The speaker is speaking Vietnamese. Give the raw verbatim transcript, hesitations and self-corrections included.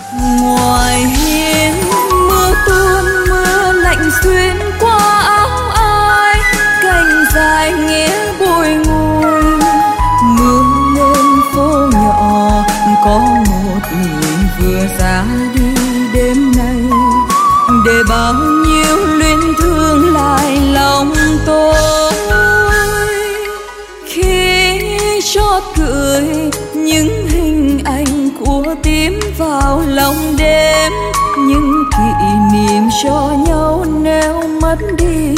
Ngoài hiên mưa tuôn mưa lạnh xuyên qua áo ai, cành dài nghĩa bùi ngùi. Mưa lên phố nhỏ có một người vừa ra đi đêm nay, để bao nhiêu luyến thương lại lòng tôi. Khi chót cười những hình ảnh của tím vào lòng đêm, những kỷ niệm cho nhau nếu mất đi